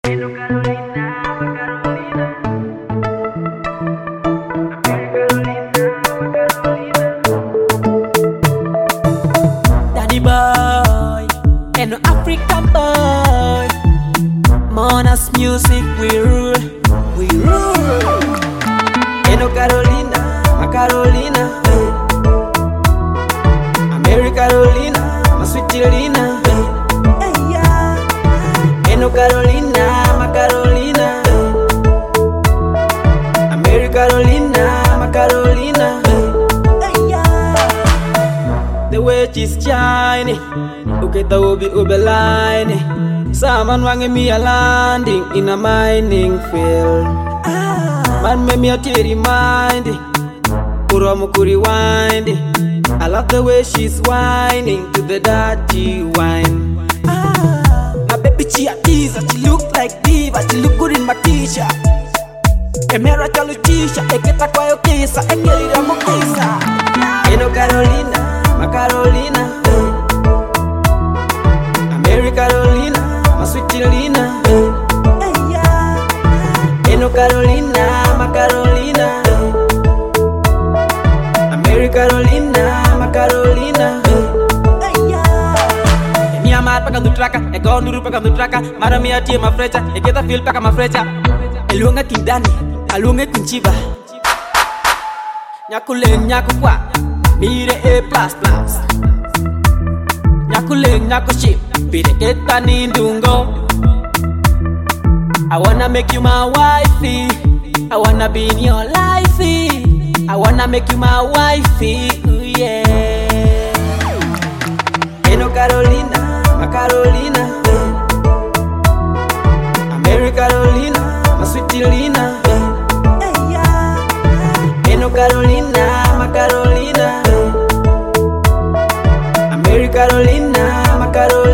Hello Carolina, Carolina. Danny boy, and no African boy. Monas music, we rule, we rule. Hello Carolina, my Carolina. America Carolina, my sweet Carolina. Hello Carolina, my Carolina. America Carolina, my Carolina. The way she's shining, okay, the ubi line. Someone wanting me a landing in a mining field. Man, make me a teary minding. Kuramukuri winding. I love the way she's whining to the dirty wine. My baby, she a teaser. She look like diva. She look good in my t-shirt. Emera chalu chisha, eketa kwa yo kisa, ekelira mukisa. Hello Carolina, my Carolina. America Carolina, my sweet Carolina. Hello Carolina, my Carolina. America Carolina, my Carolina. Emi amar paka nutraka, ego nuru paka nutraka. Mara mi atie ma frecha, eketa feel paka ma frecha. Elunga kindani, alunga kunchiba. Nyakuleng nyakukwa, mire A++. Nyakuleng nyakuship, pide keta nindungo. I wanna make you my wifey. I wanna be in your lifey. I wanna make you my wifey. Ooh, yeah. Hello Carolina, my Carolina. America Carolina, my sweet Carolina. Hello Carolina, my Carolina. America Carolina, my Carolina.